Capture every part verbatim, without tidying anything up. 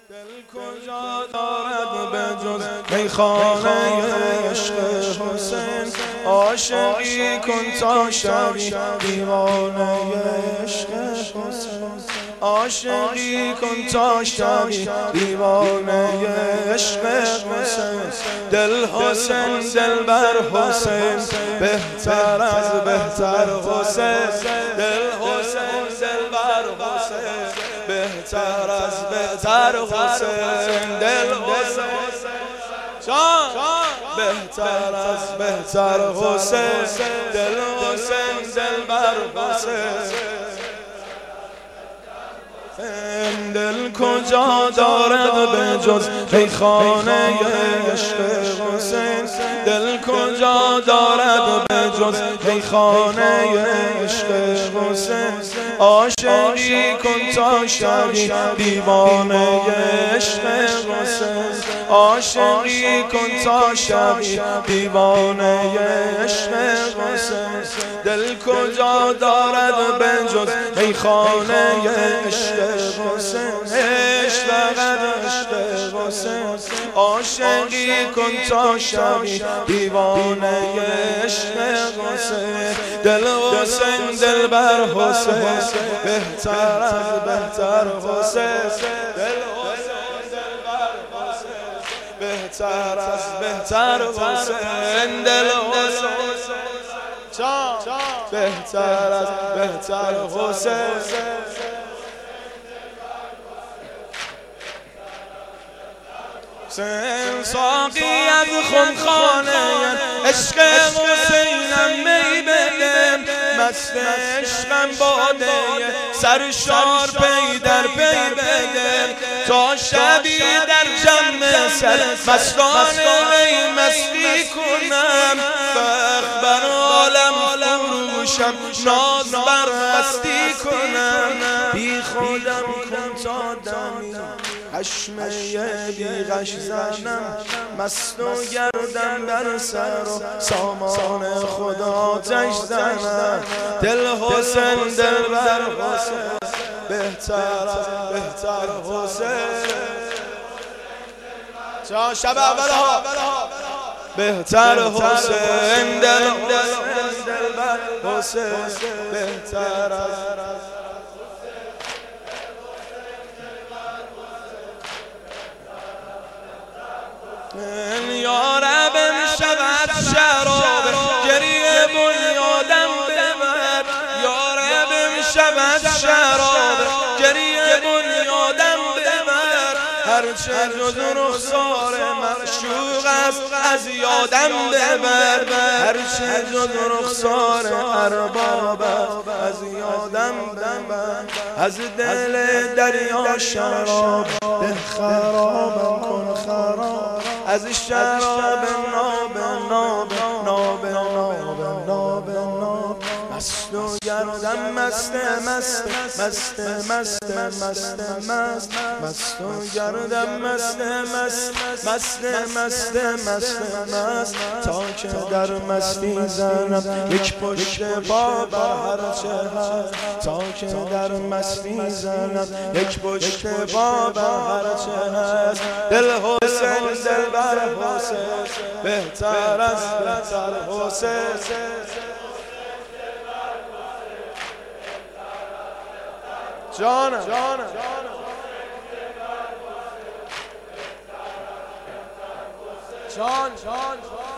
دل کجا دارد به جز میخانه عشق حسین، عاشقی کن تا شوی دیوانه عشق حسین، عاشقی کن تا شوی دیوانه عشق حسین. دل حسین دل بر حسین بهتر از بهتر حسین، دل حسین دل بر حسین بهتر از بهتر حسین، دل حسین جان بهتر از بهتر حسین، دل حسین دل بر حسین. دل کجا دارد به جز میخانه عشق حسین، دل کجا دارد به جز میخانه عشق حسین، عاشقی کن تا شوی دیوانه عشق حسین، عاشقی کن تا شوی دیوانه عشق حسین. دل کجا دارد به جز میخانه عشق حسین، عشق فقط عشق حسین، عاشقی کن تا شوی دیوانه عشق حسین. دل حسین دل بر حسین بهتر از بهتر حسین، دل حسین دل بر حسین بهتر از بهتر حسین، دل حسین جان بهتر از بهتر حسین. حسین ساقی از خمخانه عشق حسینم می بدم، مست عشقم باده سرشار پی در پی بدم، تا شبی در جمع سر مستانه می مستی کنم، فخر بر عالم فروشم ناز بر هستی کنم، بی خودم کن تا دمی حشمه بی غش زنم، مست و گردم بر سر و سامان خدا آتش زنم. دل حسین دل بر حسین بهتر از بهتر حسین، چه شب اول ها بهتر حسین، دل حسین دل بر حسین بهتر از یا رب میشود شراب گریه بنیادم ببر، یا رب میشود شراب گریه بنیادم ببر، هرچه جز رخسار معشوق است از یادم ببر، هرچه جز رخسار ارباب از یادم ببر، از دل دریا شراب ده خرابم کن خراب، از شراب ناب ناب ناب ناب ناب ناب، مست و گردم مست مست مست مست مست مست مست و گردم مست مست مست مست مست مست، تا که در مستی زنم یک پشت پا بر هر چه هست، تا که در مستی زنم یک پشت پا بر هر چه هست. دل حسین دل بر حسین بهتر از بهتر حسین، جانم جان جان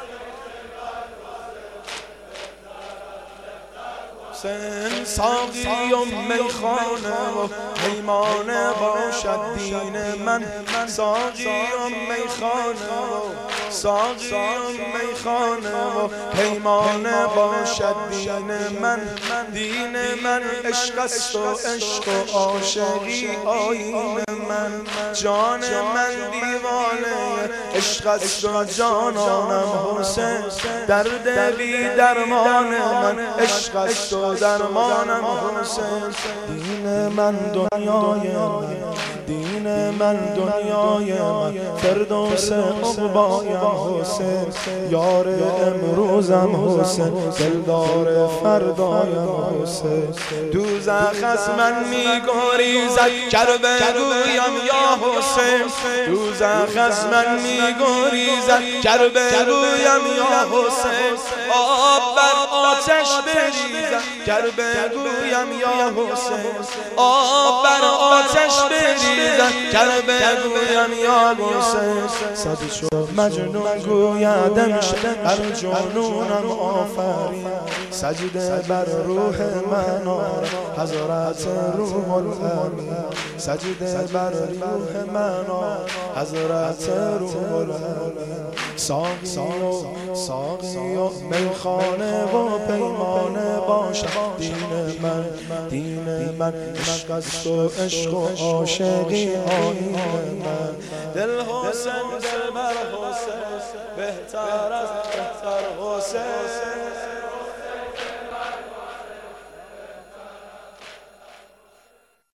حسین ساقی و میخانه و پیمانه باشد دین من، ساقی و میخانه و ساقی و میخانه و پیمانه باشد دین من، دین من عشق است و عشق و عاشقی آیین من، جان من دیوانه عشق است و جانانم حسین، درد بی درمان من عشق است و درمانم حسین، دین من دنیای من، دین من دنیای من، فردوس عقبایم حسین، یار امروزم حسین، دلدار فردایم حسین. دوزخ از من میگریزد گر بگویم یا حسین، دوزخ از من میگریزد گر بگویم یا حسین. آب بر آتش بریزد گر بگویم یا حسین، آب بر آتش بریزد گر بگویم یا حسین. صد شد مجنون گوید امشب بر جنونم آفرین، سجده بر روح من آر حضرت روح الامین، سجده بر روح من آر حضرت روح الامین. ساقی و ساقی و میخانه و پیمانه باشد دین من، دین من عشق است و عشق و عاشقی آیین من. دل حسین دل بر حسین، بهتر از بهتر حسین.